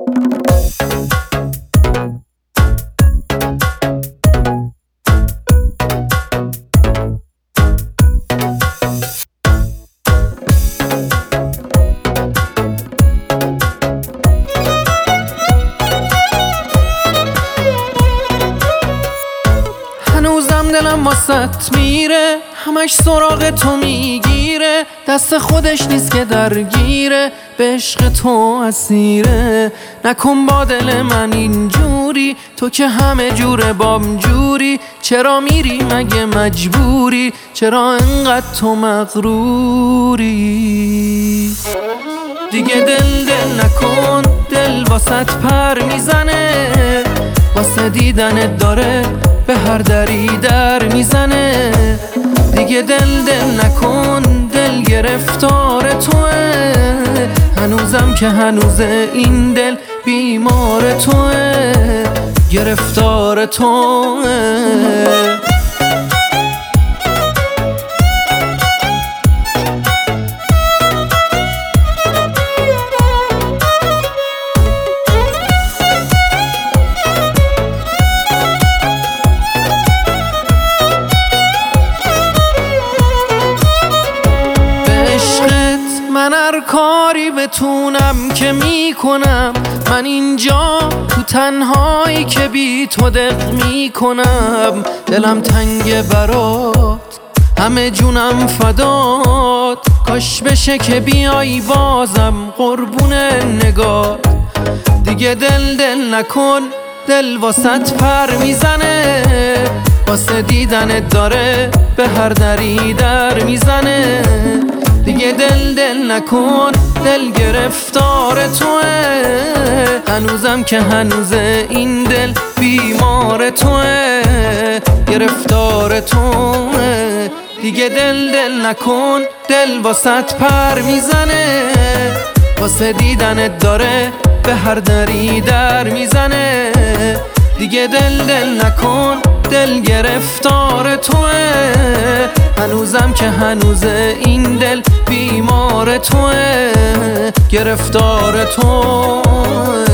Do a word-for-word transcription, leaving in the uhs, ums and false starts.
هنوزم دلم واسط میره، همش سراغ تو میگیره، دست خودش نیست که درگیره، به عشق تو اسیره. نکن با دل من اینجوری، تو که همه جوره بام جوری. چرا میری مگه مجبوری؟ چرا انقدر تو مغروری؟ دیگه دل دل نکن، دل واسط پر میزنه، واسه دیدنت داره به هر دری در میزنه. دیگه دل دل نکن، دل گرفتار توه، هنوزم که هنوزه این دل بیمار توه، گرفتار توه. من هر کاری بتونم که میکنم، من اینجا تو تنهایی که بی تو دق میکنم. دلم تنگ برات، همه جونم فدات، کاش بشه که بیایی بازم قربون نگات. دیگه دل دل نکن، دل واسط پر میزنه، واسه دیدنت داره به هر دری در میزنه. دیگه دل دل نکن، دل گرفتار توه، هنوزم که هنوزه این دل بیمار توه، گرفتار توه. دیگه دل دل نکن، دل واسط پر میزنه، واسه دیدنت داره به هر دری در میزنه. دیگه دل دل نکن، دل گرفتار توه، هنوزم که هنوزه این دل بیمار توه، گرفتار توه.